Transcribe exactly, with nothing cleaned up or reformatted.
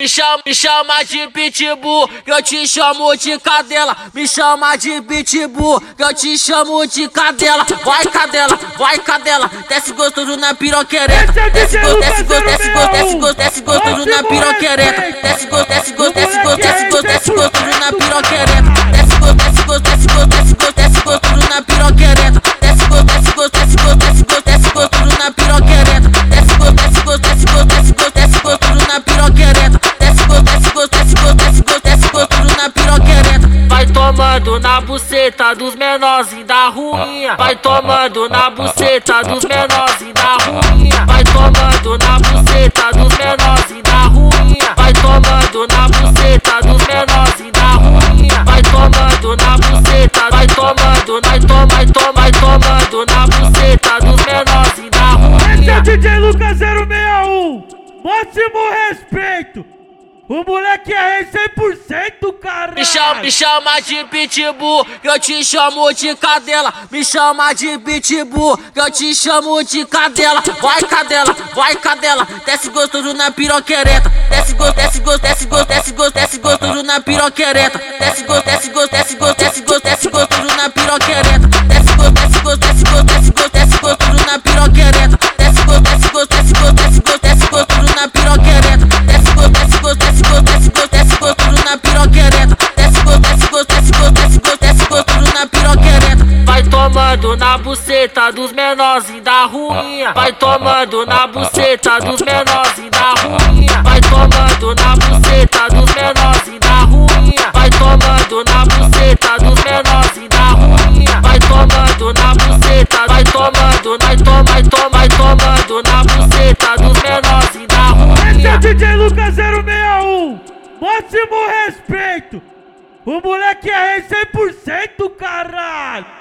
Me chama, me chama de pitbull, que eu te chamo de cadela. Me chama de pitbull, que eu te chamo de cadela. Vai cadela, vai cadela, desce gostoso na piroquereta. Desce gostoso, desce gostoso, desce gostoso, desce gostoso, desce gostoso na piroquereta. Desce gostoso, desce gostoso, desce gostoso, desce gostoso, desce gostoso na piroquereta. Desce gostoso, desce gostoso, desce gostoso, desce gostoso, desce gostoso na piroquereta. Desce gostoso, desce gostoso, desce gostoso, desce gostoso, desce gostoso na piroquereta. Desce gostoso, desce gostoso, desce gostoso, desce gostoso, desce gostoso na piroquereta. Desce gostoso, desce gostoso, desce gostoso, desce gostoso, desce gostoso na piroquereta. Vai tomando na buceta dos menorzinhos da ruinha. Vai tomando na buceta dos menorzinhos da ruinha. Vai tomando na buceta dos menorzinhos da ruinha. Vai tomando na buceta dos menorzinhos da ruinha. Vai tomando na buceta, vai tomando, vai toma, vai toma, vai tomando na buceta dos menorzinhos da ruinha. Esse é o D J Lucas zero seis um, máximo respeito. O moleque é rei cem por cento, caralho. Me chama, me chama de pitbull, que eu te chamo de cadela. Me chama de pitbull, que eu te chamo de cadela. Vai cadela, vai cadela, desce gostoso na piroquereta. Desce gostoso, desce gostoso, desce gostoso, desce gostoso, desce gostoso na piroquereta. Desce gostoso, desce gostoso, desce gostoso, desce gostoso, desce gostoso na piroquereta. Desce gostoso, desce gostoso, desce gostoso, desce gostoso, desce gostoso na piroquereta. Desce gostoso, desce gostoso, desce gostoso, desce gostoso, desce gostoso na piroquereta. Desce gostoso, desce gostoso, desce gostoso, desce gostoso, desce gostoso na piroquereta. Desce gostoso, desce gostoso, desce gostoso, desce gostoso, desce gostoso na piroquereta. Vai tomando na buceta dos menorzinhos da ruinha. Vai tomando na buceta dos menorzinhos da ruinha. Vai tomando na buceta dos menorzinhos da ruinha. Vai tomando na buceta dos menorzinhos da ruinha. Vai tomando na buceta, vai tomando, vai toma, vai toma, vai tomando na buceta dos menorzinhos da ruinha. Esse é o D J Lucas zero seis um, máximo respeito. O moleque é rei cem por cento, caralho.